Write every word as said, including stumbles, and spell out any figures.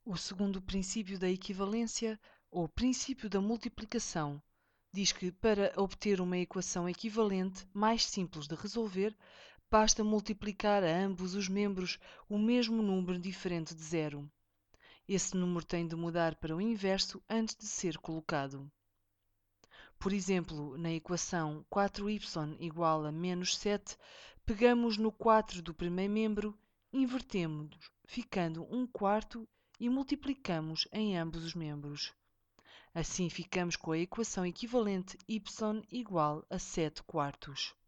O segundo princípio da equivalência, ou princípio da multiplicação, diz que para obter uma equação equivalente mais simples de resolver, basta multiplicar a ambos os membros o mesmo número diferente de zero. Esse número tem de mudar para o inverso antes de ser colocado. Por exemplo, na equação quatro y igual a menos sete, pegamos no quatro do primeiro membro, invertemos, ficando um quarto, e multiplicamos em ambos os membros. Assim ficamos com a equação equivalente y igual a sete quartos.